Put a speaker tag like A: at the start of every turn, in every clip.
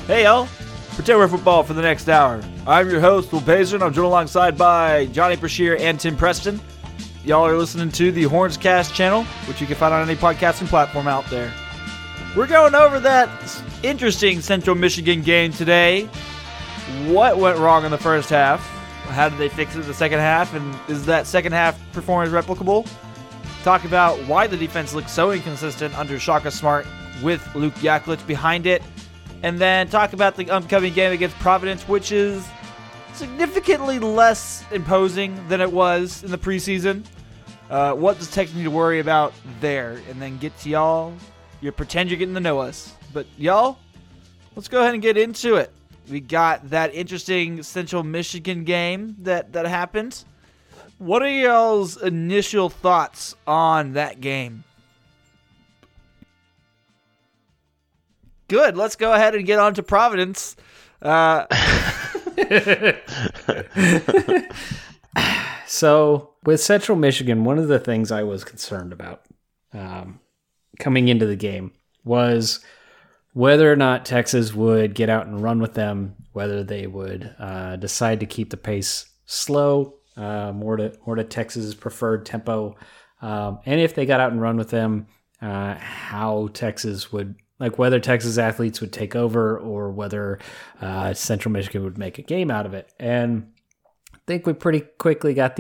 A: Hey y'all, pretend we're football for the next hour. I'm your host, Will Pazer, and I'm joined alongside by Johnny Brashear and Tim Preston. Y'all are listening to the Hornscast channel, which you can find on any podcasting platform out there. We're going over that interesting Central Michigan game today. What went wrong in the first half? How did they fix it in the second half? And is that second half performance replicable? Talk about why the defense looked so inconsistent under Shaka Smart with Luke Yaklich behind it. And then talk about the upcoming game against Providence, which is significantly less imposing than it was in the preseason. What does Texas need to worry about there? And then get to y'all. You pretend you're getting to know us. But y'all, let's go ahead and get into it. We got that interesting Central Michigan game that happened. What are y'all's initial thoughts on that game? Good. Let's go ahead and get on to Providence.
B: So with Central Michigan, one of the things I was concerned about coming into the game was whether or not Texas would get out and run with them, whether they would decide to keep the pace slow, more to Texas' preferred tempo, and if they got out and run with them, how Texas would, like whether Texas athletes would take over or whether Central Michigan would make a game out of it. And I think we pretty quickly got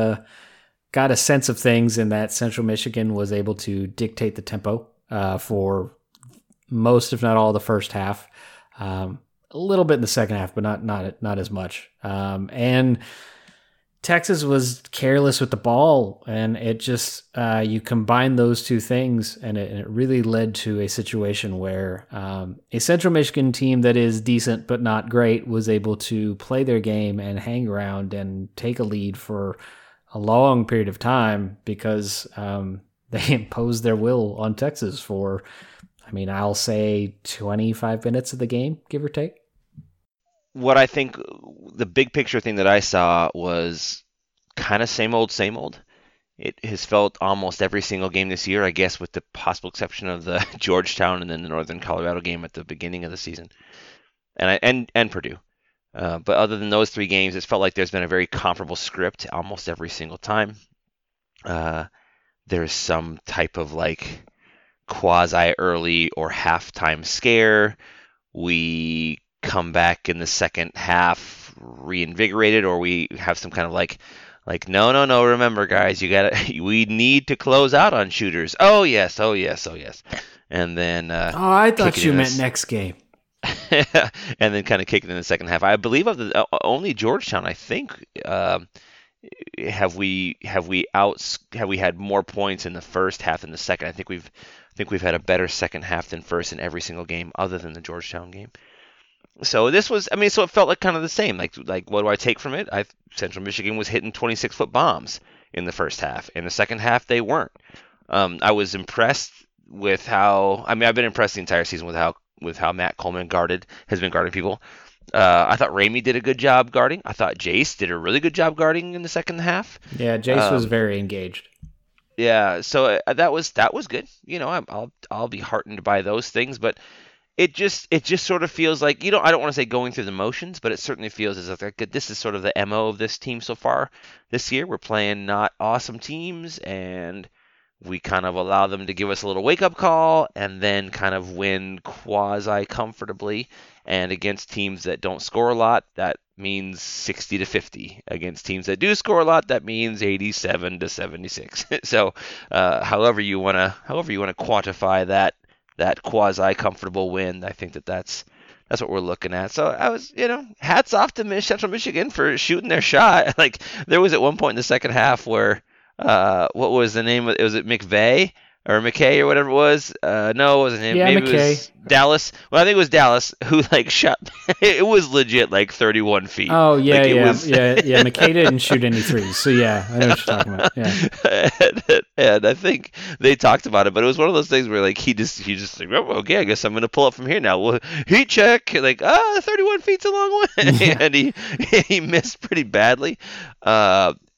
B: a sense of things in that Central Michigan was able to dictate the tempo for most, if not all, of the first half. A little bit in the second half, but not as much. And Texas was careless with the ball, and it just you combine those two things, and it really led to a situation where a Central Michigan team that is decent but not great was able to play their game and hang around and take a lead for a long period of time because they imposed their will on Texas for, I'll say 25 minutes of the game, give or take.
C: What I think the big picture thing that I saw was kind of same old, same old. It has felt almost every single game this year, I guess, with the possible exception of the Georgetown and then the Northern Colorado game at the beginning of the season, and Purdue. But other than those three games, it's felt like there's been a very comparable script almost every single time. There's some type of like quasi-early or halftime scare. We come back in the second half reinvigorated, or we have some kind of like no, remember guys, we need to close out on shooters. Oh yes. And then
B: I thought you meant next game.
C: And then kind of kick it in the second half. I believe of the only Georgetown, I think, have we had more points in the first half than the second. I think we've had a better second half than first in every single game other than the Georgetown game. So this was, so it felt like kind of the same. Like what do I take from it? Central Michigan was hitting 26-foot bombs in the first half. In the second half, they weren't. I was impressed with how, I've been impressed the entire season with how Matt Coleman has been guarding people. I thought Ramey did a good job guarding. I thought Jace did a really good job guarding in the second half.
B: Yeah, Jace was very engaged.
C: Yeah, so that was good. I'll be heartened by those things, but it just sort of feels like, I don't want to say going through the motions, but it certainly feels as if this is sort of the MO of this team so far this year. We're playing not awesome teams, and we kind of allow them to give us a little wake-up call and then kind of win quasi-comfortably. And against teams that don't score a lot, that means 60-50. Against teams that do score a lot, that means 87-76. So, however you want to quantify that quasi-comfortable win, I think that's what we're looking at. So I was, hats off to Central Michigan for shooting their shot. Like there was at one point in the second half where, what was the name of it? Was it McVeigh or McKay or whatever it was? No, it wasn't him.
B: Yeah,
C: maybe
B: McKay.
C: It was Dallas. Well, I think it was Dallas who shot. It was legit 31 feet.
B: Oh yeah, yeah. McKay didn't shoot any threes, so yeah, I know what you're talking about. Yeah.
C: And I think they talked about it, but it was one of those things where he just oh, okay, I guess I'm gonna pull up from here now. Well, heat check, 31 feet's a long way, and he missed pretty badly.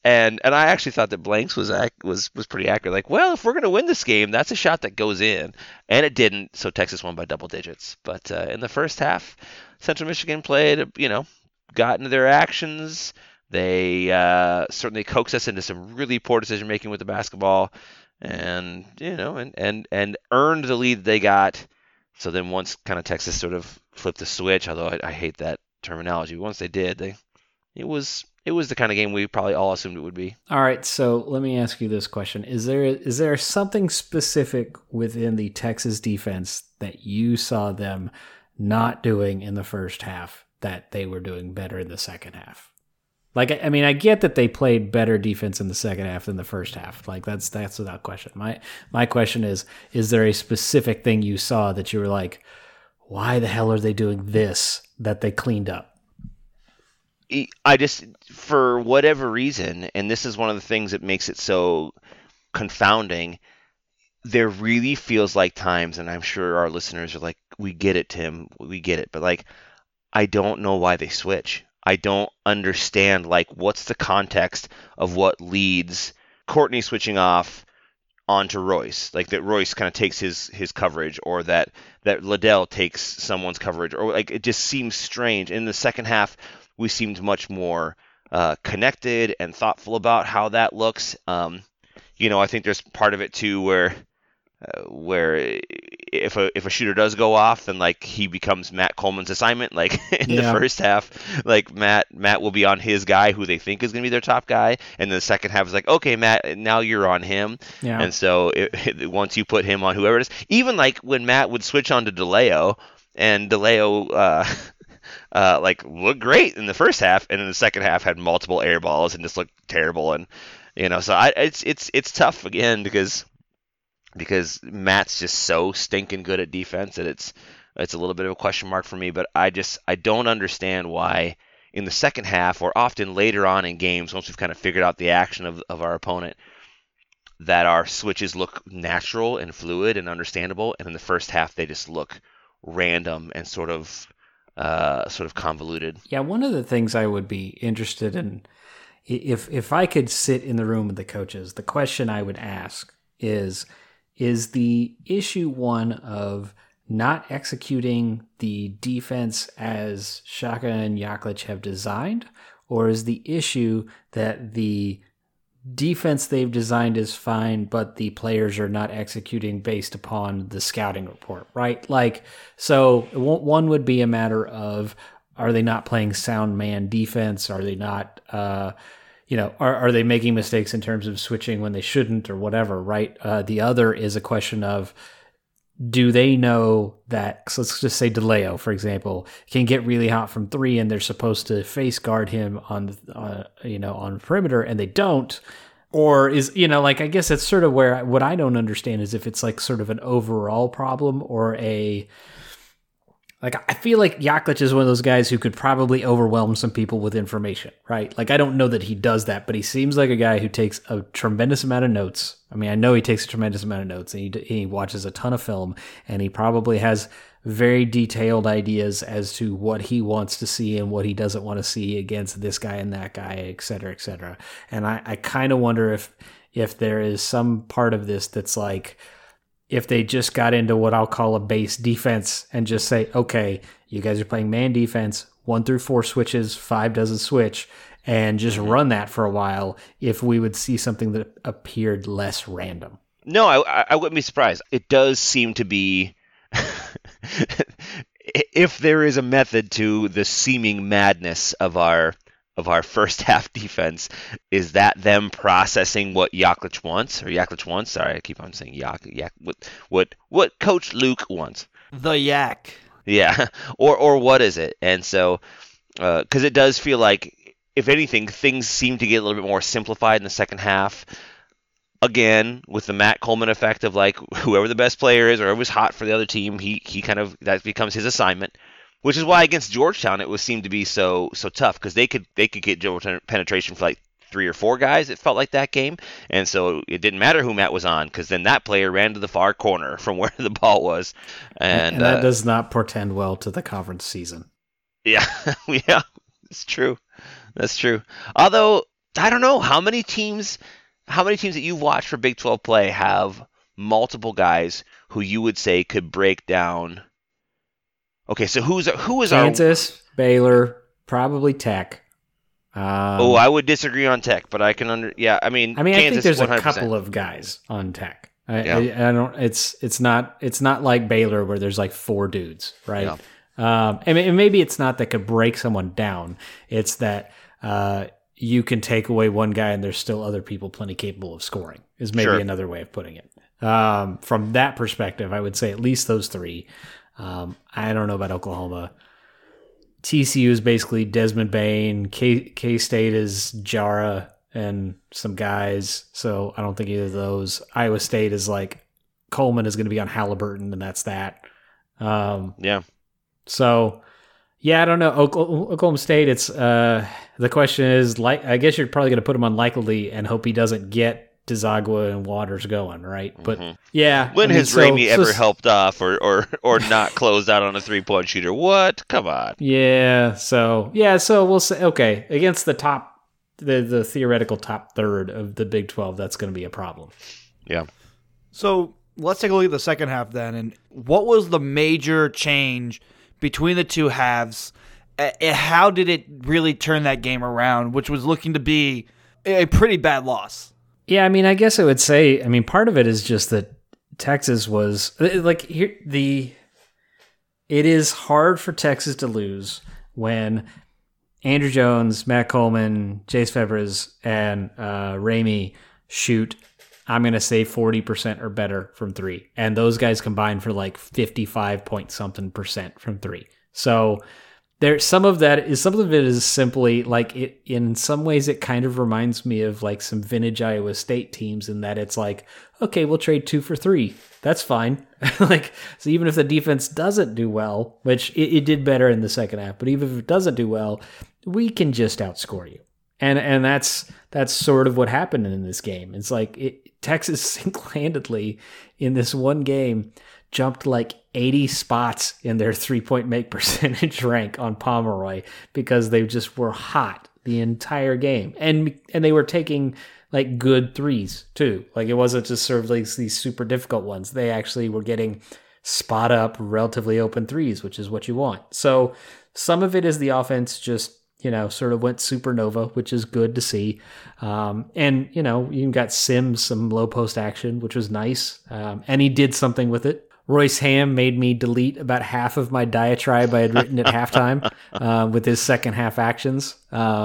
C: And I actually thought that Blanks was pretty accurate. Like, well, if we're going to win this game, that's a shot that goes in. And it didn't, so Texas won by double digits. But in the first half, Central Michigan played, got into their actions. They certainly coaxed us into some really poor decision making with the basketball, and and earned the lead they got. So then once kind of Texas sort of flipped the switch, although I hate that terminology, once they did, it was the kind of game we probably all assumed it would be.
B: All right, so let me ask you this question: Is there something specific within the Texas defense that you saw them not doing in the first half that they were doing better in the second half? Like, I mean, I get that they played better defense in the second half than the first half. Like, that's without question. My question is there a specific thing you saw that you were like, why the hell are they doing this that they cleaned up?
C: I just, for whatever reason, and this is one of the things that makes it so confounding, there really feels like times, and I'm sure our listeners are like, we get it, Tim, we get it, but like, I don't know why they switch. I don't understand, like, what's the context of what leads Courtney switching off onto Royce, like that Royce kind of takes his coverage, or that Liddell takes someone's coverage, or like, it just seems strange. In the second half, we seemed much more connected and thoughtful about how that looks. I think there's part of it too where if a shooter does go off, then like he becomes Matt Coleman's assignment. Like in the first half, like Matt will be on his guy who they think is going to be their top guy, and then the second half is like, okay, Matt, now you're on him. Yeah. And so once you put him on whoever it is, even like when Matt would switch on to DeLeo, and DeLeo like looked great in the first half, and in the second half had multiple air balls and just looked terrible. And so it's tough again because Matt's just so stinking good at defense that it's a little bit of a question mark for me. But I don't understand why in the second half, or often later on in games, once we've kind of figured out the action of our opponent, that our switches look natural and fluid and understandable, and in the first half they just look random and sort of convoluted.
B: Yeah, one of the things I would be interested in, if I could sit in the room with the coaches, the question I would ask is the issue one of not executing the defense as Shaka and Yaklich have designed, or is the issue that the defense they've designed is fine, but the players are not executing based upon the scouting report, right? Like, so one would be a matter of, are they not playing sound man defense? Are they not, are they making mistakes in terms of switching when they shouldn't, or whatever, right? The other is a question of, do they know that, so let's just say DeLeo, for example, can get really hot from three, and they're supposed to face guard him on perimeter, and they don't? Or is, I guess it's sort of where, what I don't understand is if it's like sort of an overall problem, or I feel like Yaklich is one of those guys who could probably overwhelm some people with information, right? Like, I don't know that he does that, but he seems like a guy who takes a tremendous amount of notes. I mean, I know he takes a tremendous amount of notes, and he watches a ton of film, and he probably has very detailed ideas as to what he wants to see and what he doesn't want to see against this guy and that guy, et cetera, et cetera. And I kind of wonder if there is some part of this that's like, if they just got into what I'll call a base defense and just say, okay, you guys are playing man defense, 1 through 4 switches, 5 doesn't switch, and just run that for a while, if we would see something that appeared less random.
C: No, I wouldn't be surprised. It does seem to be, if there is a method to the seeming madness of our first half defense, is that them processing what Yaklich wants. Sorry, I keep on saying Yak. What Coach Luke wants.
A: The Yak.
C: Yeah, or what is it? And so, because it does feel like, if anything, things seem to get a little bit more simplified in the second half. Again, with the Matt Coleman effect of like, whoever the best player is, or whoever's hot for the other team, he kind of, that becomes his assignment. Which is why against Georgetown it seemed to be so tough, because they could get dribble penetration for like 3 or 4 guys. It felt like that game, and so it didn't matter who Matt was on, because then that player ran to the far corner from where the ball was, and
B: that does not portend well to the conference season.
C: Yeah, yeah, it's true. That's true. Although I don't know how many teams that you've watched for Big 12 play have multiple guys who you would say could break down. Okay, so who is
B: Kansas, Baylor, probably Tech.
C: I would disagree on Tech, but I can I mean,
B: I
C: Kansas,
B: think there's
C: 100%.
B: a couple of guys on Tech. I don't. It's not like Baylor where there's like 4 dudes, right?
C: Yeah.
B: And maybe it's not that could break someone down. It's that you can take away one guy and there's still other people plenty capable of scoring. Is maybe another way of putting it. From that perspective, I would say at least those 3. I don't know about Oklahoma. TCU is basically Desmond Bain. K-State is Jara and some guys. So I don't think either of those. Iowa State is like Coleman is going to be on Halliburton, and that's that.
C: Yeah.
B: So, yeah, I don't know. Oklahoma State, it's the question is, I guess you're probably going to put him on likely and hope he doesn't get Dzagwa and Waters going, right? But yeah,
C: when has Ramey ever helped off or not closed out on a 3-point shooter? What? Come on.
B: Yeah. So we'll say okay against the top, the theoretical top third of the Big 12. That's going to be a problem.
C: Yeah.
A: So let's take a look at the second half then, and what was the major change between the two halves? How did it really turn that game around, which was looking to be a pretty bad loss?
B: Yeah, I mean, I guess I would say, part of it is just that Texas was like it is hard for Texas to lose when Andrew Jones, Matt Coleman, Jace Febres, and Ramey shoot, I'm going to say 40% or better from 3. And those guys combined for like 55 point something percent from 3. So some of it is simply like it. In some ways, it kind of reminds me of like some vintage Iowa State teams in that it's like, okay, we'll trade 2 for 3. That's fine. So even if the defense doesn't do well, which it did better in the second half, but even if it doesn't do well, we can just outscore you. And that's sort of what happened in this game. It's like Texas single-handedly in this one game jumped like 80 spots in their 3-point make percentage rank on Pomeroy because they just were hot the entire game. And they were taking like good threes too. Like it wasn't just sort of like these super difficult ones. They actually were getting spot up, relatively open threes, which is what you want. So some of it is the offense just, sort of went supernova, which is good to see. And, you got Sims some low post action, which was nice. And he did something with it. Royce Ham made me delete about half of my diatribe I had written at halftime with his second half actions.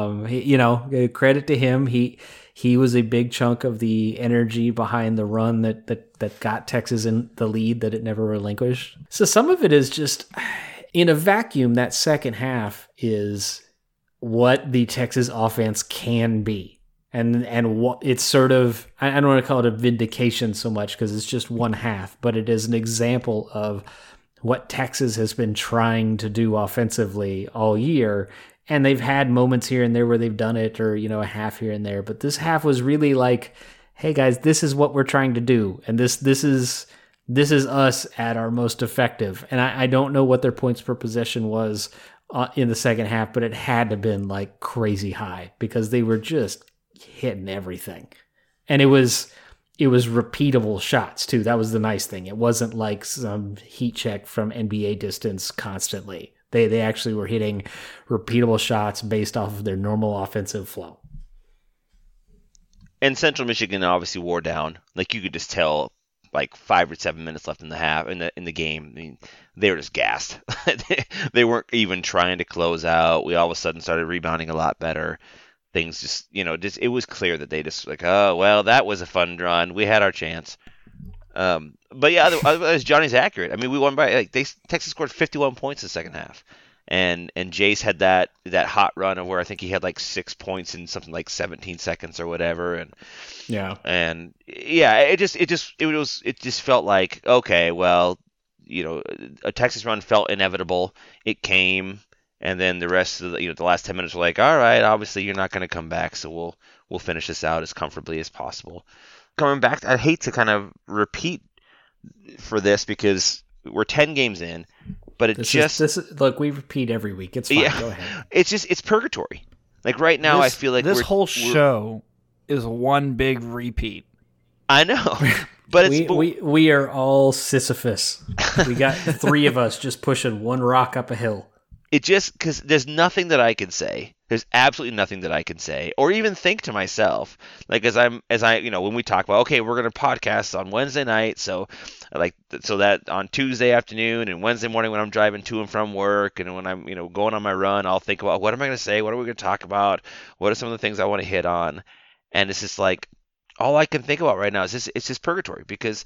B: Credit to him. He was a big chunk of the energy behind the run that got Texas in the lead that it never relinquished. So some of it is just in a vacuum. That second half is what the Texas offense can be. And what it's sort of, I don't want to call it a vindication so much because it's just one half, but it is an example of what Texas has been trying to do offensively all year. And they've had moments here and there where they've done it or, a half here and there. But this half was really like, hey guys, this is what we're trying to do. And this is us at our most effective. And I don't know what their points per possession was in the second half, but it had to have been like crazy high because they were just hitting everything. And it was repeatable shots too. That was the nice thing. It wasn't like some heat check from NBA distance constantly. They actually were hitting repeatable shots based off of their normal offensive flow.
C: And Central Michigan obviously wore down. Like you could just tell, like 5 or 7 minutes left in the game. I mean, they were just gassed. They weren't even trying to close out. We all of a sudden started rebounding a lot better. Things just it was clear that they just like, oh well, that was a fun run. We had our chance. But yeah, otherwise Johnny's accurate. I mean, we won by Texas scored 51 points in the second half, and Jace had that hot run of where I think he had like 6 points in something like 17 seconds or whatever, and it just felt like, okay, well, a Texas run felt inevitable. It came. And then the rest of the last 10 minutes were like, all right, obviously you're not going to come back, so we'll finish this out as comfortably as possible. Coming back, I hate to kind of repeat for this because we're 10 games in, but look,
B: we repeat every week. It's fine.
C: Yeah,
B: Go ahead.
C: It's purgatory. Like right now, I feel like
A: this whole show is one big repeat.
C: I know, but
B: we are all Sisyphus. We got 3 of us just pushing one rock up a hill.
C: It just because there's nothing that I can say. There's absolutely nothing that I can say or even think to myself. Like as I when we talk about, okay, we're gonna podcast on Wednesday night, so that on Tuesday afternoon and Wednesday morning when I'm driving to and from work and when I'm going on my run, I'll think about what am I gonna say, what are we gonna talk about, what are some of the things I want to hit on, and it's just like all I can think about right now is it's just purgatory because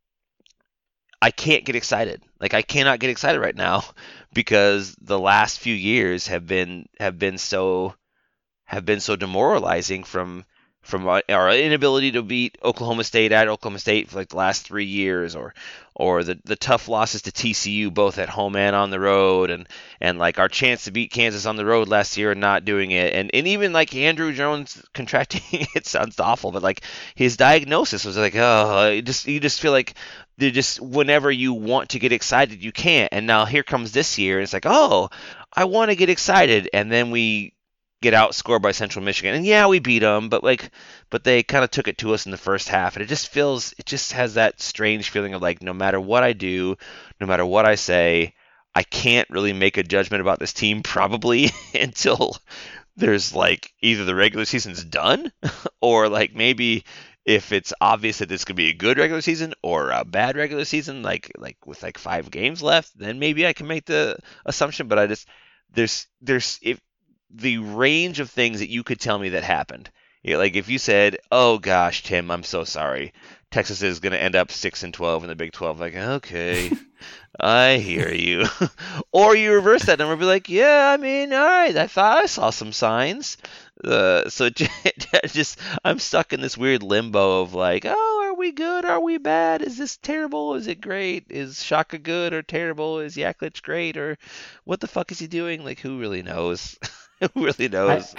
C: I can't get excited. Like I cannot get excited right now because the last few years have been so demoralizing from our inability to beat Oklahoma State at Oklahoma State for like the last 3 years, or the tough losses to TCU both at home and on the road, and like our chance to beat Kansas on the road last year and not doing it, and even like Andrew Jones contracting it sounds awful, but like his diagnosis was like, oh, you just feel like they're just whenever you want to get excited you can't, and now here comes this year and it's like, oh, I want to get excited, and then we get outscored by Central Michigan, and yeah, we beat them, but they kind of took it to us in the first half, and it just has that strange feeling of like no matter what I do, no matter what I say, I can't really make a judgment about this team probably until there's like either the regular season's done or like maybe if it's obvious that this could be a good regular season or a bad regular season, like with like 5 games left, then maybe I can make the assumption. But I just there's if the range of things that you could tell me that happened, like if you said, "Oh gosh, Tim, I'm so sorry, Texas is going to end up 6-12 in the Big 12," like okay, I hear you, or you reverse that number and be like, "Yeah, I mean, all right, I thought I saw some signs." So just I'm stuck in this weird limbo of like, oh, are we good? Are we bad? Is this terrible? Is it great? Is Shaka good or terrible? Is Yaklich great or what the fuck is he doing? Like, who really knows? Who really knows?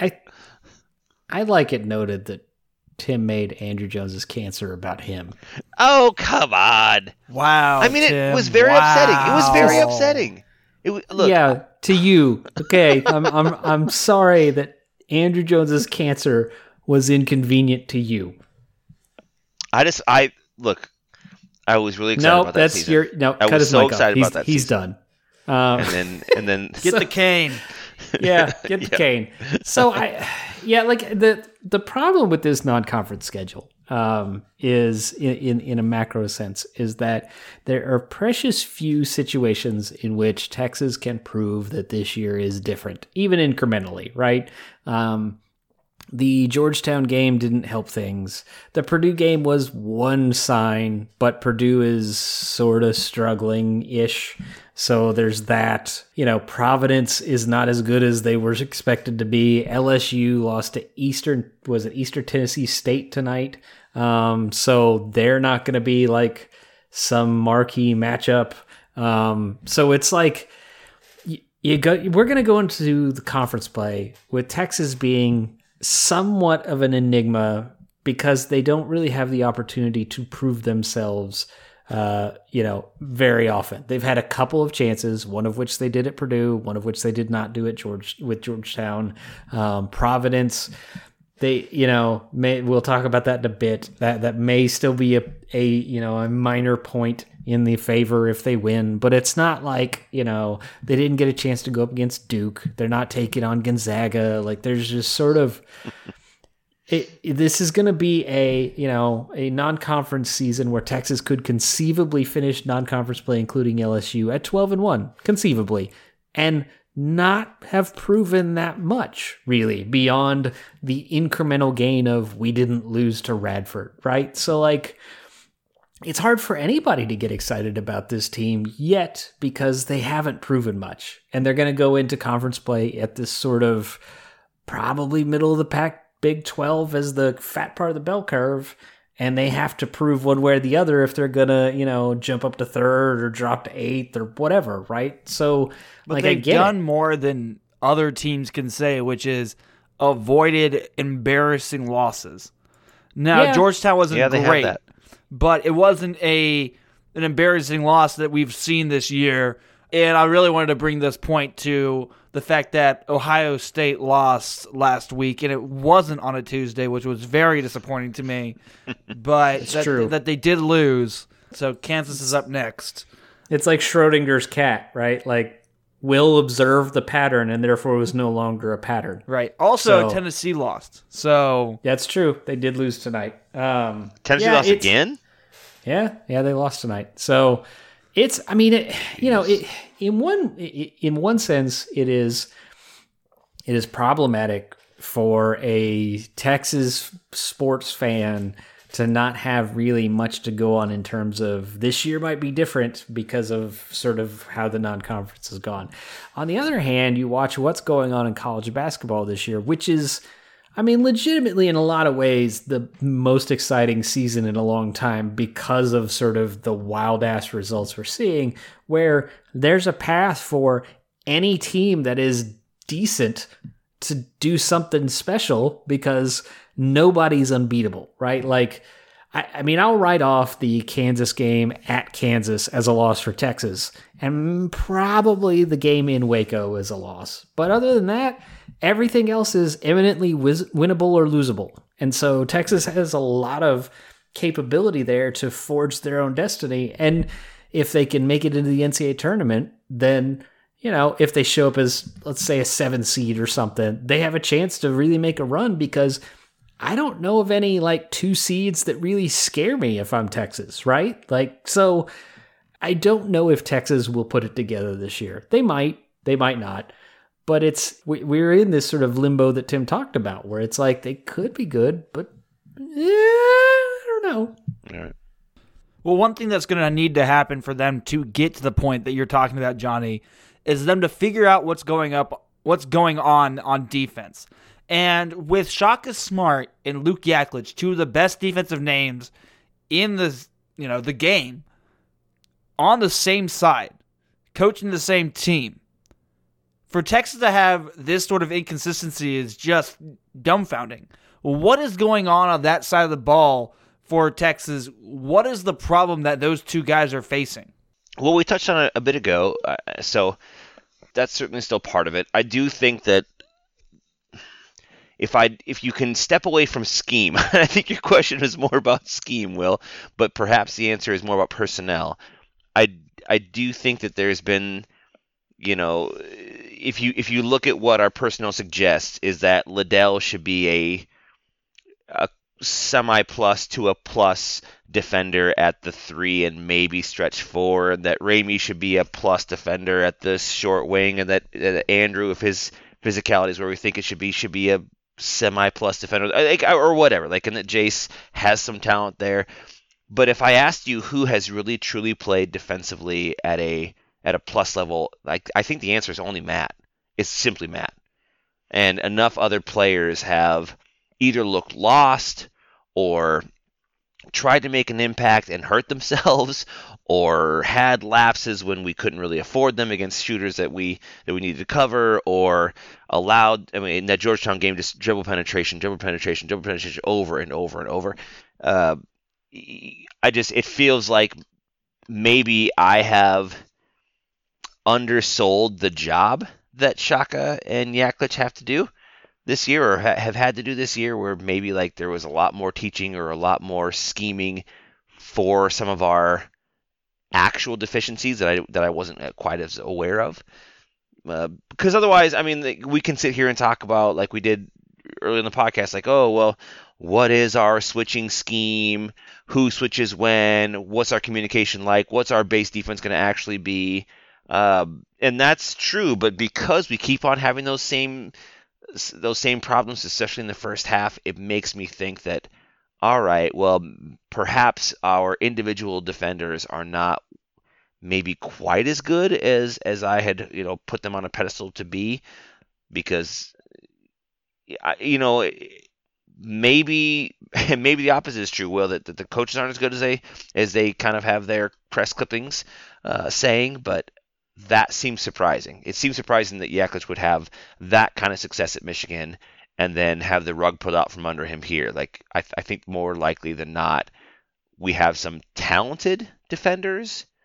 B: I like it noted that Tim made Andrew Jones's cancer about him.
C: Oh, come on!
A: Wow,
C: I mean,
A: Tim,
C: it was very upsetting. It was very upsetting. Look,
B: yeah, to you, okay. I'm sorry that Andrew Jones's cancer was inconvenient to you.
C: I was really excited about that season.
B: I was so excited about that. He's done.
C: And then
A: get the cane.
B: Yeah, get the cane. So the problem with this non-conference schedule is in a macro sense is that there are precious few situations in which Texas can prove that this year is different, even incrementally, right? The Georgetown game didn't help things. The Purdue game was one sign, but Purdue is sort of struggling-ish. So there's that. Providence is not as good as they were expected to be. LSU lost to Eastern Tennessee State tonight. So they're not going to be like some marquee matchup. So it's like we're going to go into the conference play with Texas being somewhat of an enigma because they don't really have the opportunity to prove themselves, very often. They've had a couple of chances, one of which they did at Purdue, one of which they did not do at Georgetown. Providence, we'll talk about that in a bit. That may still be a minor point in the favor if they win, but it's not like, they didn't get a chance to go up against Duke. They're not taking on Gonzaga. Like there's just sort of, this is going to be a non-conference season where Texas could conceivably finish non-conference play, including LSU at 12-1, conceivably, and not have proven that much really beyond the incremental gain of we didn't lose to Radford, right? So like, it's hard for anybody to get excited about this team yet because they haven't proven much. And they're going to go into conference play at this sort of probably middle of the pack Big 12 as the fat part of the bell curve. And they have to prove one way or the other if they're going to, jump up to third or drop to eighth or whatever, right? So,
A: but they've done more than other teams can say, which is avoided embarrassing losses. Now, Georgetown wasn't great. But it wasn't an embarrassing loss that we've seen this year And I really wanted to bring this point to the fact that Ohio State lost last week, and it wasn't on a Tuesday, which was very disappointing to me. But
B: true.
A: that they did lose. So Kansas is up next.
B: It's like Schrodinger's cat, right? Like, will observe the pattern, and therefore was no longer a pattern.
A: Right. Also, Tennessee lost. So
B: that's true. They did lose tonight.
C: Tennessee lost again?
B: Yeah, they lost tonight. So it's, I mean, in one sense, it is problematic for a Texas sports fan to not have really much to go on in terms of this year might be different because of sort of how the non-conference has gone. On the other hand, you watch what's going on in college basketball this year, which is, I mean, legitimately in a lot of ways, the most exciting season in a long time because of sort of the wild-ass results we're seeing, where there's a path for any team that is decent to do something special because nobody's unbeatable, right? Like, I mean, I'll write off the Kansas game at Kansas as a loss for Texas, and probably the game in Waco is a loss. But other than that, everything else is eminently winnable or losable. And so Texas has a lot of capability there to forge their own destiny. And if they can make it into the NCAA tournament, then, you know, if they show up as, let's say, a 7 seed or something, they have a chance to really make a run, because I don't know of any like 2 seeds that really scare me if I'm Texas, right? Like, so I don't know if Texas will put it together this year. They might not. But we're in this sort of limbo that Tim talked about, where it's like they could be good, but I don't know.
C: All right.
A: Well, one thing that's going to need to happen for them to get to the point that you're talking about, Johnny, is them to figure out what's going on defense. And with Shaka Smart and Luke Yaklich, 2 of the best defensive names in the game, on the same side, coaching the same team, for Texas to have this sort of inconsistency is just dumbfounding. What is going on that side of the ball for Texas? What is the problem that those 2 guys are facing?
C: Well, we touched on it a bit ago, so that's certainly still part of it. I do think that if you can step away from scheme, I think your question is more about scheme, Will, but perhaps the answer is more about personnel. I do think that there's been, you know, if you look at what our personnel suggests, is that Liddell should be a semi-plus to a plus defender at the 3 and maybe stretch 4, and that Ramey should be a plus defender at the short wing, and that Andrew, if his physicality is where we think it should be a semi-plus defender, or whatever. Like, and that Jace has some talent there. But if I asked you who has really truly played defensively at a plus level, like, I think the answer is only Matt. It's simply Matt. And enough other players have either looked lost or tried to make an impact and hurt themselves, or had lapses when we couldn't really afford them against shooters that we needed to cover, or allowed, I mean, in that Georgetown game, just dribble penetration over and over and over. It feels like maybe I have undersold the job that Shaka and Yaklich have to do this year, or have had to do this year, where maybe like there was a lot more teaching or a lot more scheming for some of our actual deficiencies that I wasn't quite as aware of. Because otherwise, I mean, we can sit here and talk about, like we did early in the podcast, like, oh, well, what is our switching scheme? Who switches when? What's our communication like? What's our base defense going to actually be? And that's true, but because we keep on having those same problems, especially in the first half, it makes me think that, all right, well, perhaps our individual defenders are not maybe quite as good as I had, put them on a pedestal to be, because, maybe the opposite is true, Will, that the coaches aren't as good as they kind of have their press clippings saying, but that seems surprising. It seems surprising that Yaklich would have that kind of success at Michigan and then have the rug pulled out from under him here. Like, I think more likely than not, we have some talented defenders,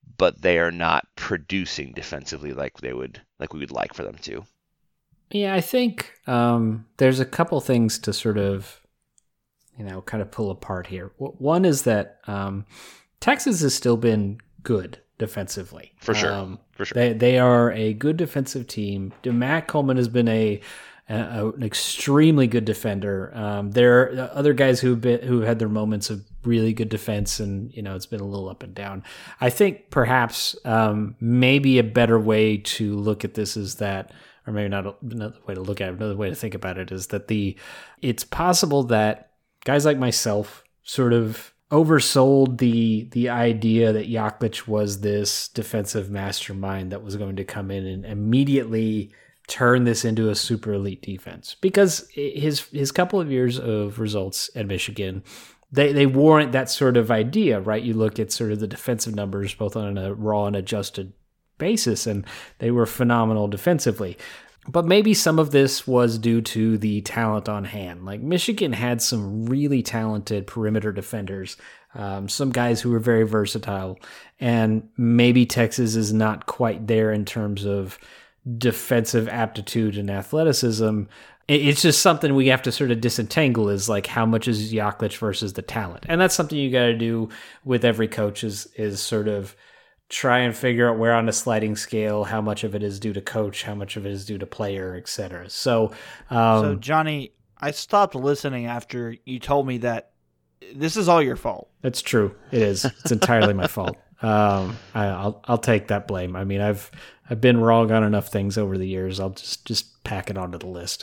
C: but they are not producing defensively like we would like for them to.
B: Yeah, I think there's a couple things to sort of, kind of pull apart here. One is that Texas has still been good defensively.
C: For sure. For sure.
B: They are a good defensive team. Matt Coleman has been an extremely good defender. There are other guys who had their moments of really good defense, and it's been a little up and down. I think perhaps maybe a better way to look at this is that, or maybe not another way to look at it, another way to think about it is that it's possible that guys like myself sort of oversold the idea that Jaklic was this defensive mastermind that was going to come in and immediately turn this into a super elite defense, because his couple of years of results at Michigan, they warrant that sort of idea, right? You look at sort of the defensive numbers, both on a raw and adjusted basis, and they were phenomenal defensively. But maybe some of this was due to the talent on hand. Like Michigan had some really talented perimeter defenders, some guys who were very versatile, and maybe Texas is not quite there in terms of defensive aptitude and athleticism. It's just something we have to sort of disentangle, is like how much is Jaklic versus the talent. And that's something you got to do with every coach is sort of try and figure out where on a sliding scale, how much of it is due to coach, how much of it is due to player, etc. So
A: Johnny, I stopped listening after you told me that this is all your fault.
B: That's true. It is. It's entirely my fault. I'll take that blame. I mean, I've been wrong on enough things over the years. I'll just pack it onto the list.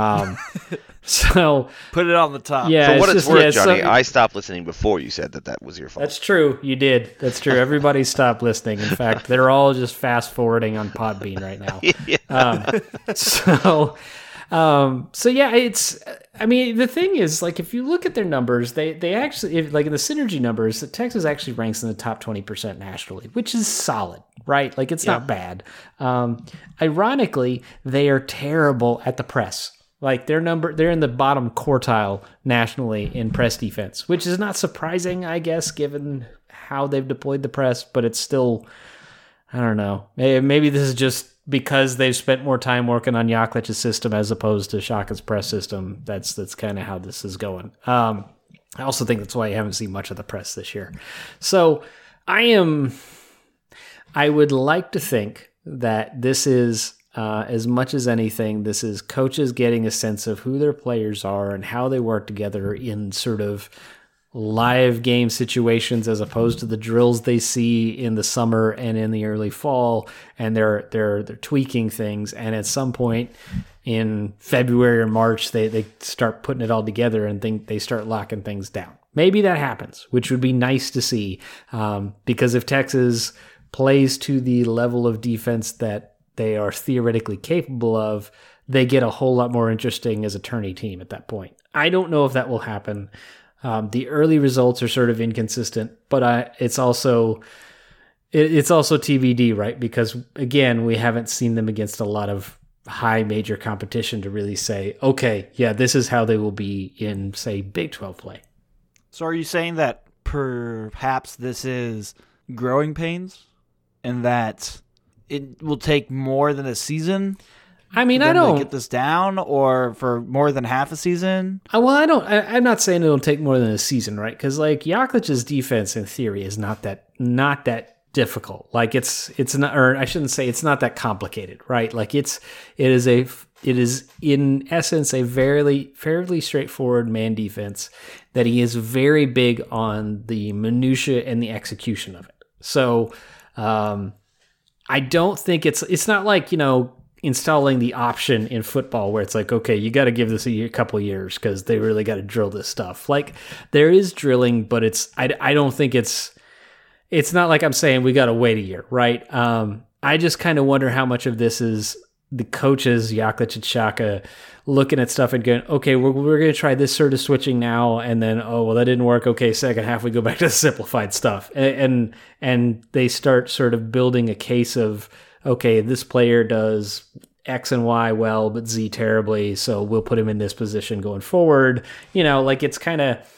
B: So
A: put it on the top.
B: Yeah,
C: for what it's worth, Johnny,
B: so,
C: I stopped listening before you said that was your fault.
B: That's true. You did. That's true. Everybody stopped listening. In fact, they're all just fast forwarding on Podbean right now. So yeah, it's. I mean, the thing is, like, if you look at their numbers, they actually, like in the synergy numbers, Texas actually ranks in the top 20% nationally, which is solid, right? Like, it's not bad. Ironically, they are terrible at the press. Like they're in the bottom quartile nationally in press defense, which is not surprising, I guess, given how they've deployed the press, but it's still, I don't know. Maybe this is just because they've spent more time working on Jaklic's system as opposed to Shaka's press system. That's kind of how this is going. I also think that's why you haven't seen much of the press this year. So I would like to think that this is, as much as anything, this is coaches getting a sense of who their players are and how they work together in sort of live game situations, as opposed to the drills they see in the summer and in the early fall, and they're tweaking things. And at some point in February or March, they start putting it all together and they start locking things down. Maybe that happens, which would be nice to see, because if Texas plays to the level of defense that they are theoretically capable of, they get a whole lot more interesting as a tourney team at that point. I don't know if that will happen. The early results are sort of inconsistent, but it's also TBD, right? Because again, we haven't seen them against a lot of high major competition to really say, okay, yeah, this is how they will be in, say, Big 12 play.
A: So are you saying that perhaps this is growing pains and that it will take more than a season?
B: I mean, I don't
A: to get this down, or for more than half a season.
B: Well, I'm not saying it'll take more than a season, right? Because like Jaklic's defense, in theory, is not that difficult. Like it's not, or I shouldn't say it's not that complicated, right? Like it is in essence a fairly straightforward man defense that he is very big on the minutia and the execution of it. So I don't think it's not like, installing the option in football where it's like, okay, you got to give this a couple years because they really got to drill this stuff. Like there is drilling, but I don't think it's not like I'm saying we got to wait a year, right? I just kind of wonder how much of this is the coaches, Jaklic and Shaka, looking at stuff and going, okay, we're going to try this sort of switching now, and then, oh, well, that didn't work. Okay, second half, we go back to the simplified stuff. And they start sort of building a case of, okay, this player does X and Y well, but Z terribly, so we'll put him in this position going forward. Like it's kind of,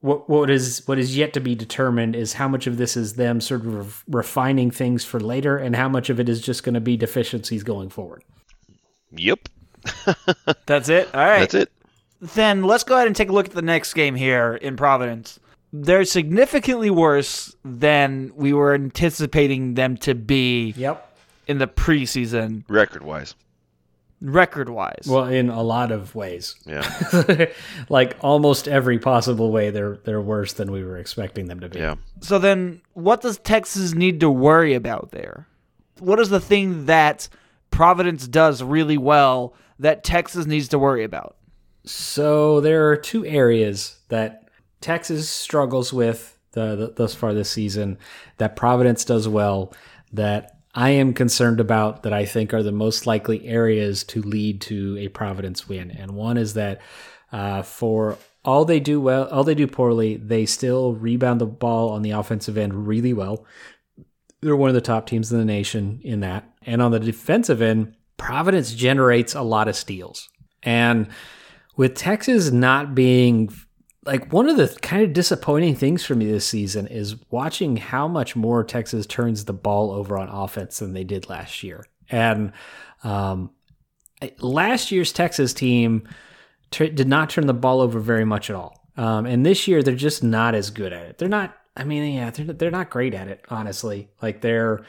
B: what is yet to be determined is how much of this is them sort of refining things for later, and how much of it is just going to be deficiencies going forward.
C: Yep.
A: That's it? All right.
C: That's it.
A: Then let's go ahead and take a look at the next game here in Providence. They're significantly worse than we were anticipating them to be in the preseason.
C: Record-wise.
A: Well,
B: in a lot of ways.
C: Yeah.
B: Like almost every possible way, they're worse than we were expecting them to be.
C: Yeah.
A: So then what does Texas need to worry about there? What is the thing that Providence does really well that Texas needs to worry about?
B: So there are two areas that Texas struggles with thus far this season that Providence does well, that I am concerned about, that I think are the most likely areas to lead to a Providence win. And one is that for all they do poorly, they still rebound the ball on the offensive end really well. They're one of the top teams in the nation in that. And on the defensive end, Providence generates a lot of steals. And with Texas not being, like, one of the kind of disappointing things for me this season is watching how much more Texas turns the ball over on offense than they did last year. And last year's Texas team did not turn the ball over very much at all. And this year, they're just not as good at it. They're not great at it, honestly. Like,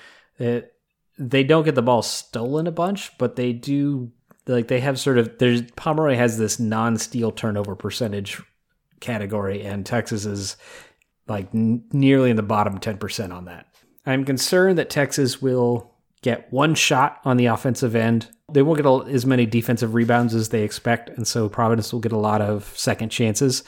B: they don't get the ball stolen a bunch, but they do, like, they have Pomeroy has this non-steal turnover percentage category, and Texas is like nearly in the bottom 10% on that. I'm concerned that Texas will get one shot on the offensive end. They won't get as many defensive rebounds as they expect, and so Providence will get a lot of second chances.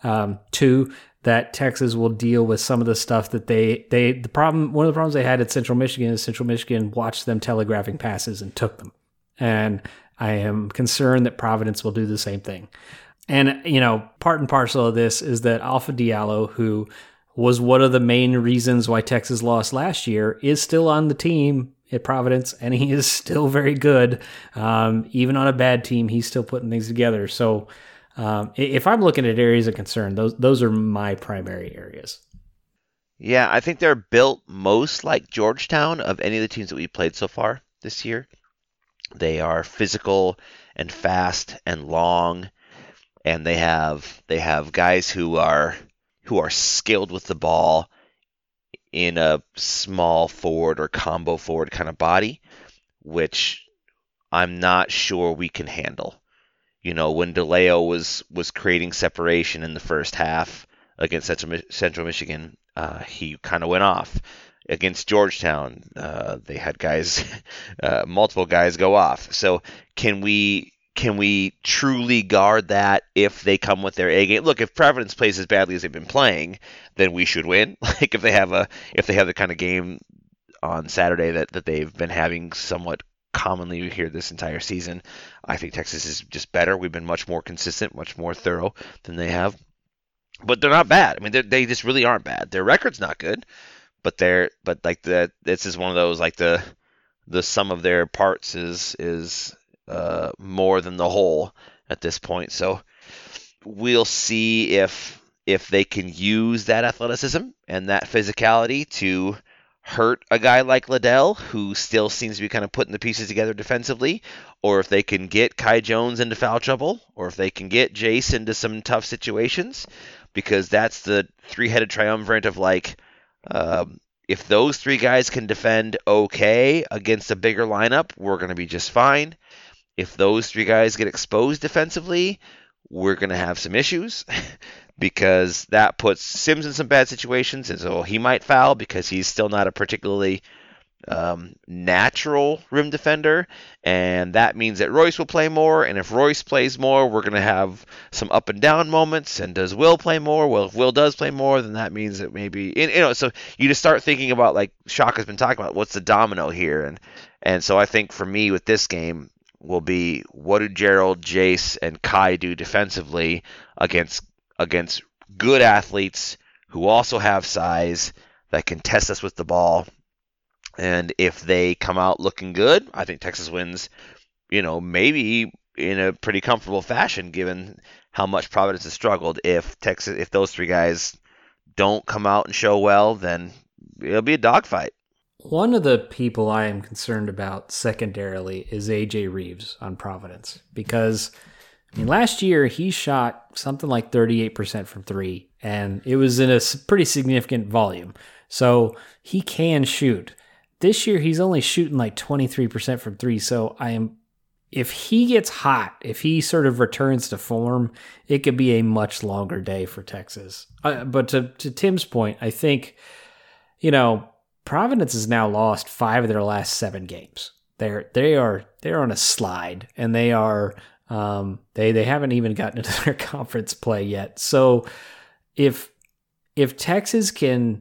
B: Two, that Texas will deal with some of the stuff that one of the problems they had at Central Michigan is Central Michigan watched them telegraphing passes and took them. And I am concerned that Providence will do the same thing. And, part and parcel of this is that Alpha Diallo, who was one of the main reasons why Texas lost last year, is still on the team at Providence, and he is still very good. Even on a bad team, he's still putting things together. So if I'm looking at areas of concern, those are my primary areas.
C: Yeah, I think they're built most like Georgetown of any of the teams that we've played so far this year. They are physical and fast and long. And they have guys who are skilled with the ball in a small forward or combo forward kind of body, which I'm not sure we can handle. When DeLeo was creating separation in the first half against Central Michigan, he kind of went off. Against Georgetown, they had multiple guys go off. So can we truly guard that if they come with their A game? Look, if Providence plays as badly as they've been playing, then we should win. Like if they have the kind of game on Saturday that they've been having somewhat commonly here this entire season, I think Texas is just better. We've been much more consistent, much more thorough than they have. But they're not bad. I mean, they just really aren't bad. Their record's not good, but this is one of those, like the sum of their parts is more than the whole at this point. So we'll see if they can use that athleticism and that physicality to hurt a guy like Liddell, who still seems to be kind of putting the pieces together defensively, or if they can get Kai Jones into foul trouble, or if they can get Jace into some tough situations, because that's the three-headed triumvirate of if those three guys can defend okay against a bigger lineup, we're going to be just fine. If those three guys get exposed defensively, we're going to have some issues because that puts Sims in some bad situations. And so he might foul because he's still not a particularly natural rim defender. And that means that Royce will play more. And if Royce plays more, we're going to have some up and down moments. And does Will play more? Well, if Will does play more, then that means that maybe, so you just start thinking about, like Shaka's been talking about, what's the domino here? And so I think for me with this game, will be what do Gerald, Jace, and Kai do defensively against good athletes who also have size that can test us with the ball. And if they come out looking good, I think Texas wins, maybe in a pretty comfortable fashion, given how much Providence has struggled. If those three guys don't come out and show well, then it'll be a dogfight.
B: One of the people I am concerned about secondarily is AJ Reeves on Providence, because last year he shot something like 38% from three, and it was in a pretty significant volume. So he can shoot. This year he's only shooting like 23% from three. So if he gets hot, if he sort of returns to form, it could be a much longer day for Texas. But to Tim's point, I think, Providence has now lost 5 of their last 7 games. They're on a slide, and they are they haven't even gotten into their conference play yet. So if Texas can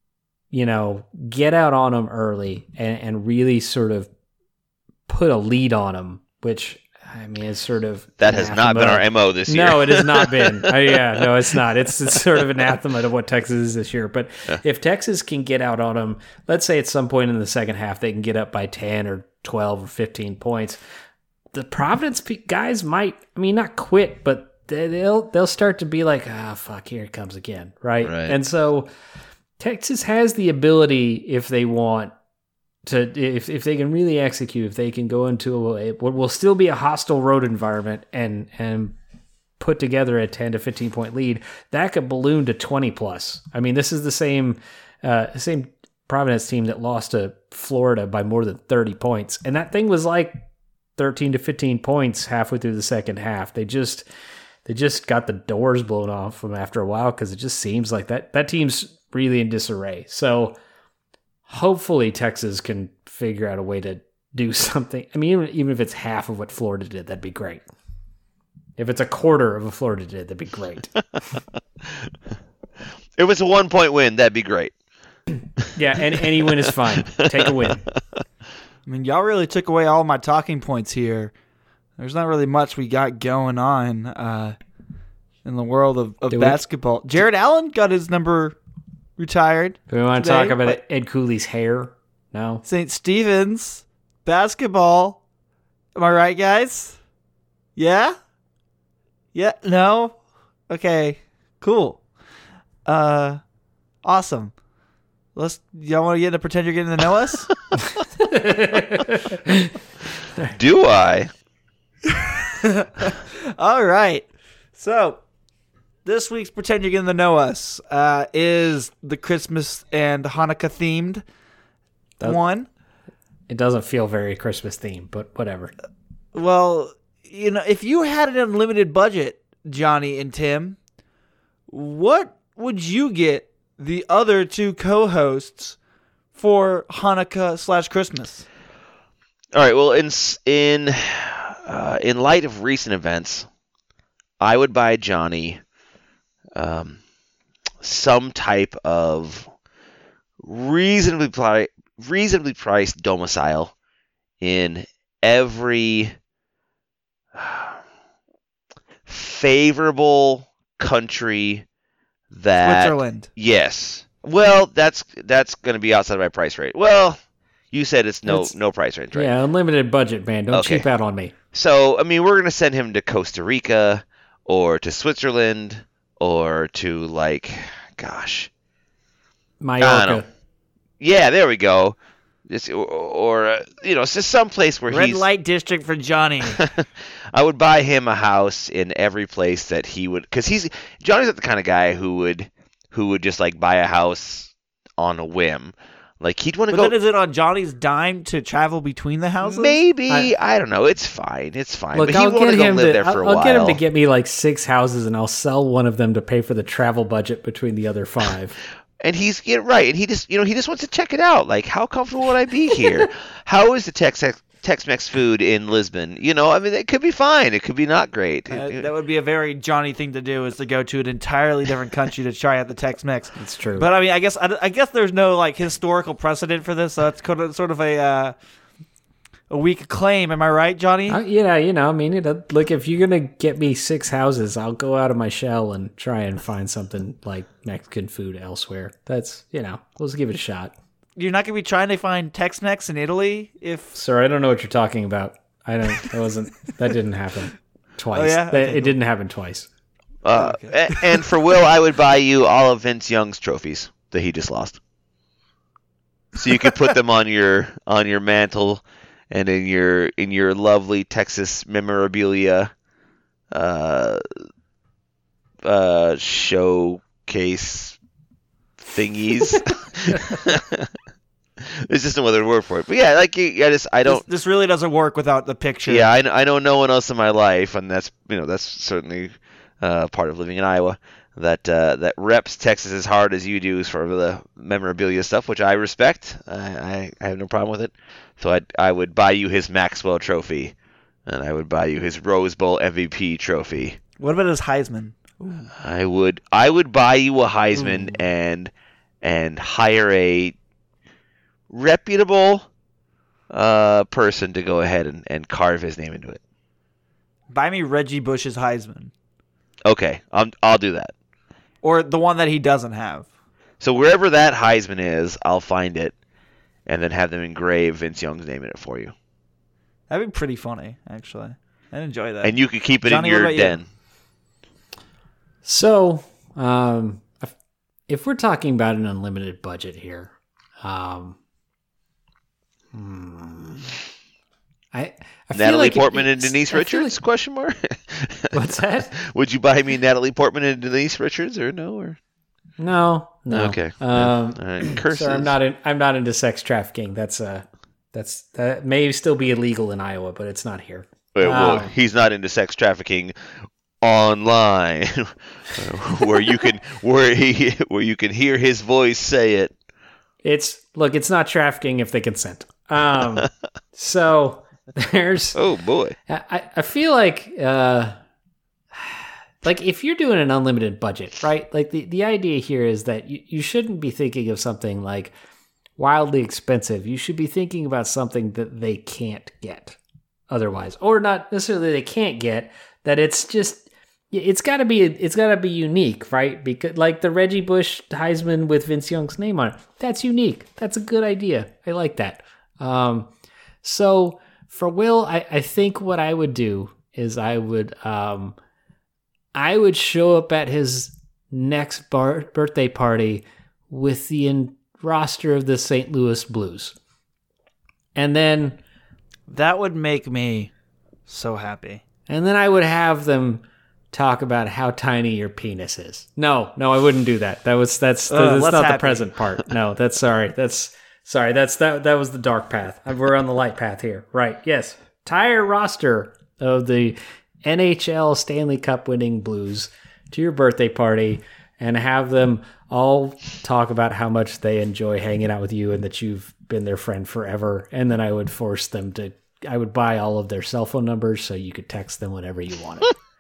B: get out on them early and really sort of put a lead on them, which is sort of
C: that has not been our MO this year.
B: No, it has not been. No, it's not. It's sort of anathema to what Texas is this year. But if Texas can get out on them, let's say at some point in the second half they can get up by 10 or 12 or 15 points, the Providence guys might, not quit, but they'll start to be like, fuck, here it comes again, right? And so Texas has the ability, if they want to, if they can really execute, if they can go into what will still be a hostile road environment and put together a 10 to 15 point lead, that could balloon to 20 plus. This is the same Providence team that lost to Florida by more than 30 points, and that thing was like 13 to 15 points halfway through the second half. They just got the doors blown off them after a while, because it just seems like that team's really in disarray. So hopefully Texas can figure out a way to do something. Even if it's half of what Florida did, that'd be great. If it's a quarter of what Florida did, that'd be great.
C: If it's a 1-point win, that'd be great.
B: Yeah, and any win is fine. Take a win.
A: Y'all really took away all my talking points here. There's not really much we got going on in the world of basketball. Jared Allen got his number retired.
B: Do we want to talk about Ed Cooley's hair? No.
A: St. Stephen's basketball. Am I right, guys? Yeah? Yeah? No? Okay. Cool. Awesome. Y'all want to get into pretend you're getting to know us?
C: Do I?
A: All right. So, this week's Pretend You're Getting to Know Us is the Christmas and Hanukkah themed one.
B: It doesn't feel very Christmas themed, but whatever.
A: Well, if you had an unlimited budget, Johnny and Tim, what would you get the other two co-hosts for Hanukkah/Christmas?
C: All right. Well, in light of recent events, I would buy Johnny some type of reasonably priced domicile in every favorable country that
A: Switzerland.
C: Yes. Well, that's going to be outside of my price rate. Well, you said it's no price range, right?
B: Yeah, unlimited budget, man. Don't cheap out on me.
C: So, we're going to send him to Costa Rica or to Switzerland or to
B: Mallorca.
C: Yeah, there we go. Just, or it's just some place where
A: Red light district for Johnny.
C: I would buy him a house in every place that he would, because Johnny's not the kind of guy who would just buy a house on a whim. He'd want to go.
A: But then is it on Johnny's dime to travel between the houses?
C: Maybe. I don't know. It's fine.
B: Look,
C: but he wanted to go live there for a while.
B: I'll get him to get me 6 houses, and I'll sell one of them to pay for the travel budget between the other 5.
C: And he's right, and he just wants to check it out. How comfortable would I be here? How is the Tex-Mex food in Lisbon? It could be fine. It could be not great.
A: That would be a very Johnny thing to do, is to go to an entirely different country to try out the Tex-Mex.
B: It's true.
A: But I guess there's no historical precedent for this, so it's sort of a weak claim. Am I right, Johnny?
B: Look, if you're gonna get me 6 houses, I'll go out of my shell and try and find something like Mexican food elsewhere. That's let's give it a shot.
A: You're not gonna be trying to find Tex-Mex in Italy,
B: Sir, I don't know what you're talking about. I don't. That didn't happen twice.
A: Oh, yeah? Okay,
B: It didn't happen twice.
C: And for Will, I would buy you all of Vince Young's trophies that he just lost, so you could put them on your mantle and in your lovely Texas memorabilia showcase thingies. There's just no other word for it. But yeah, I don't.
A: This really doesn't work without the picture.
C: Yeah, I know no one else in my life, and that's certainly part of living in Iowa that reps Texas as hard as you do for the memorabilia stuff, which I respect. I have no problem with it. So I would buy you his Maxwell Trophy, and I would buy you his Rose Bowl MVP trophy.
A: What about his Heisman?
C: Ooh. I would buy you a Heisman and hire a reputable person to go ahead and carve his name into it.
A: Buy me Reggie Bush's Heisman.
C: Okay, I'll do that.
A: Or the one that he doesn't have.
C: So wherever that Heisman is, I'll find it, and then have them engrave Vince Young's name in it for you.
A: That'd be pretty funny, actually. I'd enjoy that.
C: And you could keep it
A: Johnny,
C: in your
A: what about
C: den.
A: you?
B: So, if we're talking about an unlimited budget here, I feel
C: Natalie
B: like
C: Portman and Denise
B: I feel
C: Richards? Question mark.
B: What's that?
C: Would you buy me Natalie Portman and Denise Richards or no? Or
B: No.
C: okay. All right. Curses.
B: So I'm not into sex trafficking. That may still be illegal in Iowa, but it's not here.
C: Well, he's not into sex trafficking online, where you can hear his voice say it.
B: It's not trafficking if they consent. So there's.
C: Oh boy.
B: I feel like if you're doing an unlimited budget, right? Like the idea here is that you shouldn't be thinking of something like wildly expensive. You should be thinking about something that they can't get otherwise, or not necessarily they can't get. That it's got to be unique, right? Because like the Reggie Bush Heisman with Vince Young's name on it, that's unique. That's a good idea. I like that. So for Will, I think what I would do is I would show up at his next birthday party with the roster of the St. Louis Blues. And then
A: that would make me so happy.
B: And then I would have them talk about how tiny your penis is. No, I wouldn't do that. That's not the present part. No, that was the dark path. We're on the light path here. Right. Yes. Entire roster of the NHL Stanley Cup winning Blues to your birthday party and have them all talk about how much they enjoy hanging out with you and that you've been their friend forever. And then I would force them I would buy all of their cell phone numbers so you could text them whenever you wanted.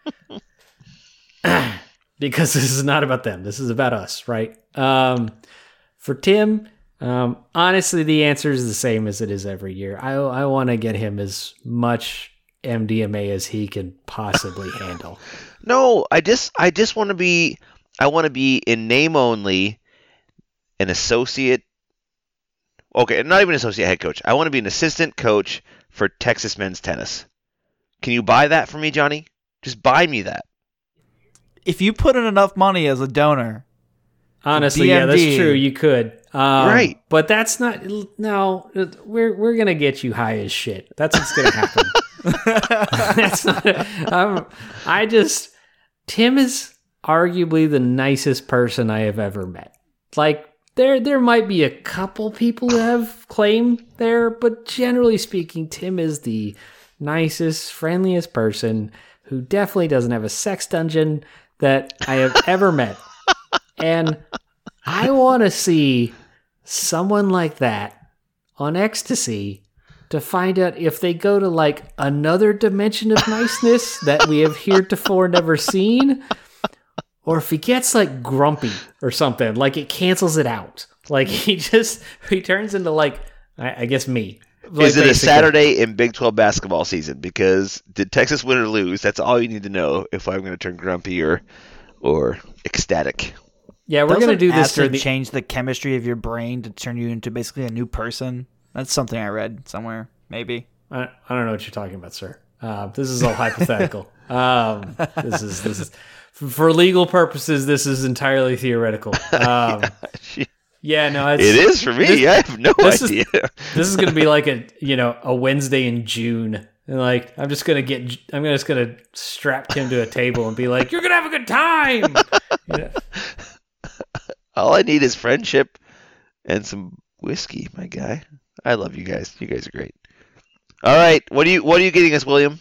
B: Because this is not about them. This is about us, right? For Tim, honestly, the answer is the same as it is every year. I want to get him as much MDMA as he can possibly handle.
C: No, I just want to be. I want to be in name only an associate. Okay, not even associate head coach. I want to be an assistant coach for Texas men's tennis. Can you buy that for me, Johnny? Just buy me that.
A: If you put in enough money as a donor.
B: Honestly, yeah, that's true. You could.
C: Right.
B: But that's not. No, we're going to get you high as shit. That's what's going to happen. That's not. Tim is arguably the nicest person I have ever met. Like, there might be a couple people who have claim there, but generally speaking, Tim is the nicest, friendliest person who definitely doesn't have a sex dungeon that I have ever met. And I want to see someone like that on ecstasy to find out if they go to like another dimension of niceness that we have heretofore never seen, or if he gets like grumpy or something, like it cancels it out. Like he turns into like, I guess me. Like,
C: is it basically a Saturday in Big 12 basketball season? Because did Texas win or lose? That's all you need to know if I'm going to turn grumpy or ecstatic.
B: Yeah, we're going to do this
A: to change the chemistry of your brain to turn you into basically a new person. That's something I read somewhere, maybe.
B: I don't know what you're talking about, sir. This is all hypothetical. This is for legal purposes. This is entirely theoretical. Yeah, no,
C: it is for me. I have no idea.
B: This is going to be like a Wednesday in June. And like, I'm just going to strap Tim to a table and be like, you're going to have a good time. Yeah.
C: All I need is friendship and some whiskey, my guy. I love you guys. You guys are great. All right. What are you getting us, William?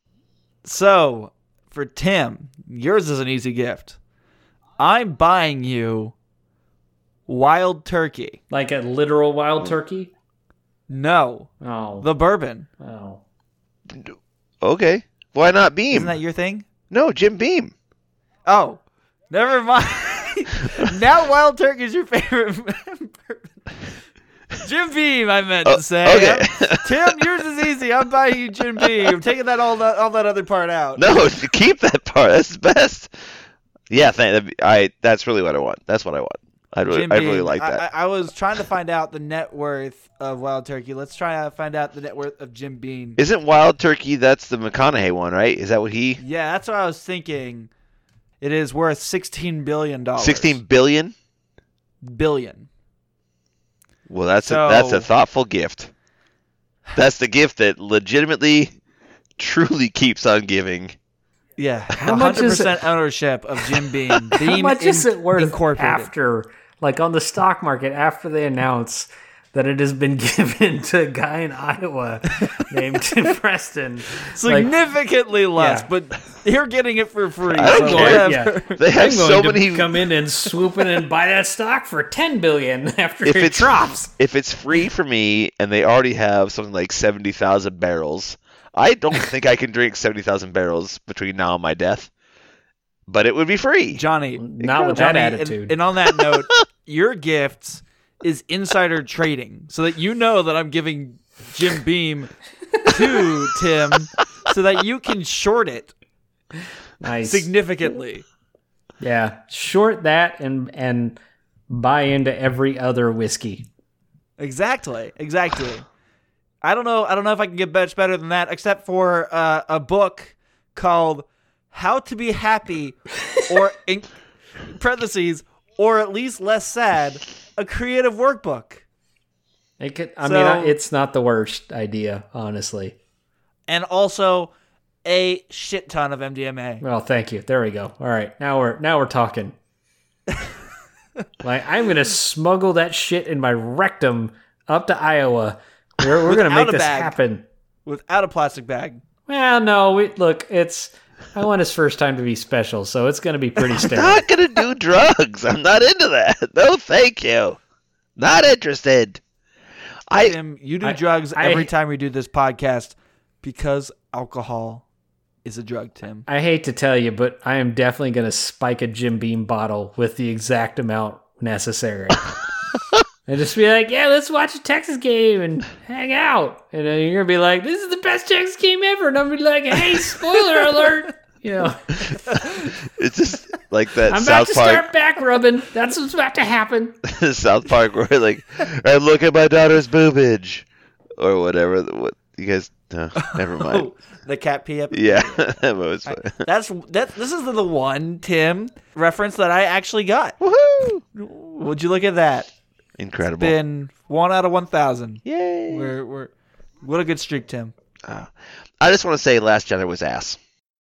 A: So, for Tim, yours is an easy gift. I'm buying you wild turkey.
B: Like a literal wild turkey?
A: No.
B: Oh.
A: The bourbon.
B: Oh.
C: Okay. Why not Beam?
A: Isn't that your thing?
C: No, Jim Beam.
A: Oh. Never mind. Now wild turkey is your favorite bourbon. Jim Beam, I meant to say.
C: Okay.
A: Tim, yours is easy. I'm buying you Jim Beam. I'm taking all that other part out.
C: No, keep that part. That's the best. Yeah, that's really what I want. That's what I want. I really like that.
A: I was trying to find out the net worth of Wild Turkey. Let's try to find out the net worth of Jim Beam.
C: Isn't Wild Turkey, that's the McConaughey one, right? Is that what he...
A: Yeah, that's what I was thinking. It is worth $16 billion.
C: $16 billion?
A: Billion.
C: Well, that's a thoughtful gift. That's the gift that legitimately, truly keeps on giving.
A: Yeah, how 100% ownership of Jim Beam.
B: How much is it worth
A: Incorporated.
B: after, like on the stock market, after they announce that it has been given to a guy in Iowa named Tim Preston?
A: Significantly less, but you're getting it for free.
C: I don't care.
B: Yeah.
C: They have so many.
B: Come in and swoop in and buy that stock for $10 billion after it drops.
C: If it's free for me and they already have something like 70,000 barrels, I don't think I can drink 70,000 barrels between now and my death. But it would be free.
A: Johnny,
B: not with that attitude.
A: And on that note, your gift is insider trading, so that you know that I'm giving Jim Beam to Tim, so that you can short it.
B: Nice.
A: Significantly.
B: Yeah, short that and buy into every other whiskey.
A: Exactly. I don't know if I can get much better than that, except for a book called "How to Be Happy," or in parentheses, or at least less sad, a creative workbook.
B: It's not the worst idea, honestly.
A: And also a shit ton of MDMA.
B: Well, thank you. There we go. All right, now we're talking. Like, I'm gonna smuggle that shit in my rectum up to Iowa. We're gonna make this happen
A: without a plastic bag.
B: Well, no, I want his first time to be special, so it's gonna be pretty sterile.
C: I'm not gonna do drugs. I'm not into that. No, thank you. Not interested.
A: Tim, you do drugs every time we do this podcast because alcohol is a drug, Tim.
B: I hate to tell you, but I am definitely going to spike a Jim Beam bottle with the exact amount necessary. And just be like, yeah, let's watch a Texas game and hang out. And then you're going to be like, this is the best Texas game ever. And I'm going to be like, hey, spoiler alert. You know,
C: it's just like that.
B: I'm
C: South
B: about to
C: Park.
B: start back rubbing. That's what's about to happen.
C: South Park, where like, I look at my daughter's boobage, or whatever. What you guys? No, never mind.
A: The cat pee episode.
C: Yeah, that was fun.
A: This is the one, Tim, reference that I actually got.
C: Woohoo!
A: Would you look at that?
C: Incredible.
A: It's been 1 out of 1,000.
C: Yay!
A: We're what a good streak, Tim.
C: I just want to say, Last Jedi was ass.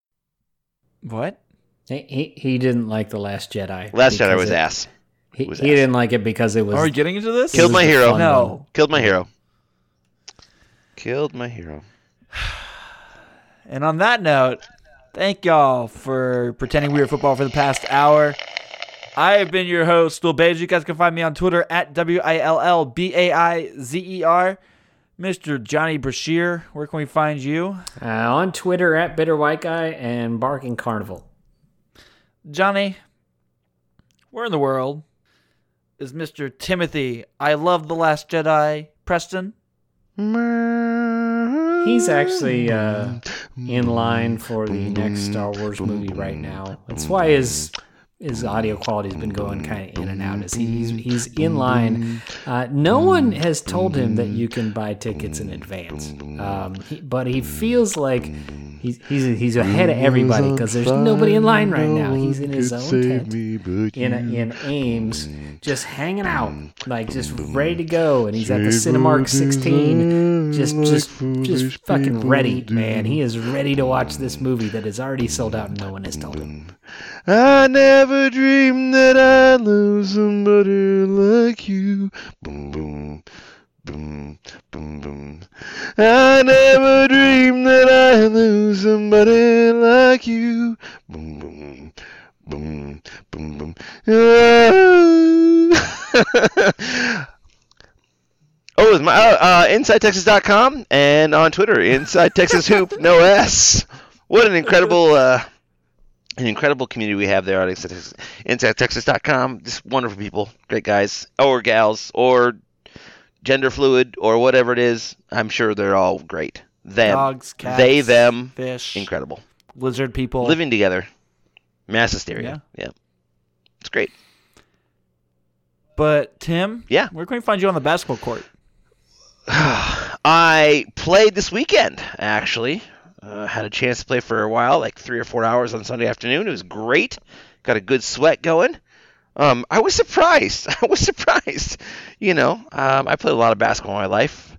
A: What?
B: He didn't like The Last Jedi.
C: Last Jedi was ass.
B: He didn't like it because it was.
A: Are we getting into this?
C: Killed my hero.
A: No.
C: Killed my hero. Killed my hero.
A: And on that note, thank y'all for pretending we were football for the past hour. I have been your host, Will Bazer. You guys can find me on Twitter at WILLBAIZER. Mr. Johnny Brashear, where can we find you?
B: On Twitter at Bitter White Guy and Barking Carnival.
A: Johnny, where in the world is Mr. Timothy I Love The Last Jedi Preston?
B: He's actually in line for the next Star Wars movie right now. That's why his his audio quality has been going kind of in and out. As he's in line. No one has told him that you can buy tickets in advance, but he feels like he's ahead of everybody because there's nobody in line right now. He's in his own tent in Ames, just hanging out, like just ready to go. And he's at the Cinemark 16, just fucking ready, man. He is ready to watch this movie that is already sold out and no one has told him.
C: I never dreamed that I'd lose somebody like you. Boom, boom, boom, boom, boom. I never dreamed that I'd lose somebody like you. Boom, boom, boom, boom, boom. Oh, it's my InsideTexas.com and on Twitter, Inside Texas Hoop, no S. What an incredible community we have there on InsideTexas.com. Just wonderful people, great guys or gals or gender fluid or whatever it is. I'm sure they're all great. Them,
A: dogs, cats,
C: they, them,
A: fish,
C: incredible.
A: lizard people
C: Living together, mass hysteria. Yeah, it's great.
A: But Tim,
C: Yeah,
A: where can we find you on the basketball court?
C: I played this weekend actually. Had a chance to play for a while, like 3 or 4 hours on Sunday afternoon. It was great. Got a good sweat going. I was surprised. You know, I played a lot of basketball in my life.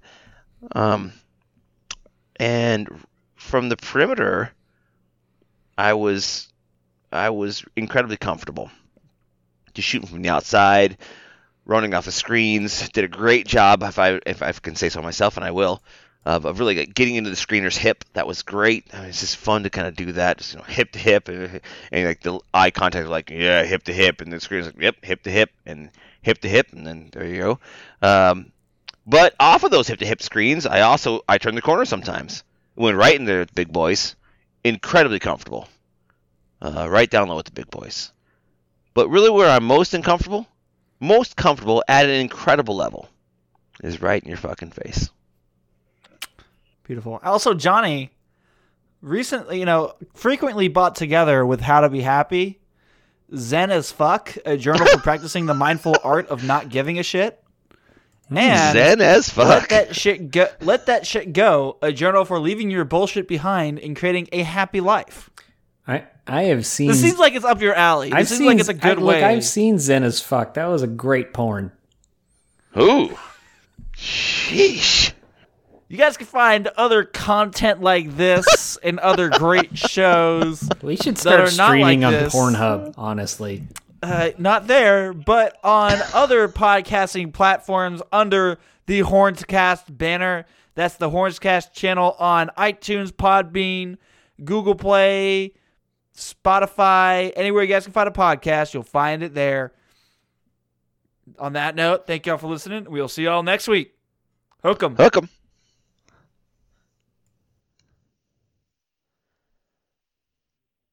C: And from the perimeter, I was incredibly comfortable. Just shooting from the outside, running off the screens. Did a great job, if I can say so myself, and I will. Of really getting into the screener's hip. That was great. I mean, it's just fun to kind of do that, just hip to hip, and like the eye contact, like hip to hip, and the screener's like yep, hip to hip, and then there you go. But off of those hip to hip screens, I turn the corner sometimes. Went right in there with the big boys, incredibly comfortable, right down low with the big boys. But really, where I'm most comfortable at an incredible level, is right in your fucking face.
A: Beautiful. Also, Johnny, recently, frequently bought together with How to Be Happy, Zen as Fuck, a journal for practicing the mindful art of not giving a shit. And
C: Zen as Fuck.
A: Let that shit go, a journal for leaving your bullshit behind and creating a happy life.
B: I have seen...
A: This seems like it's up your alley. This seems like it's a good way.
B: Look, I've seen Zen as Fuck. That was a great porn.
C: Ooh. Sheesh.
A: You guys can find other content like this and other great shows.
B: We should start streaming
A: like
B: on Pornhub, honestly.
A: Not there, but on other podcasting platforms under the Hornscast banner. That's the Hornscast channel on iTunes, Podbean, Google Play, Spotify, anywhere you guys can find a podcast, you'll find it there. On that note, thank y'all for listening. We'll see y'all next week. Hook 'em.
C: Hook 'em.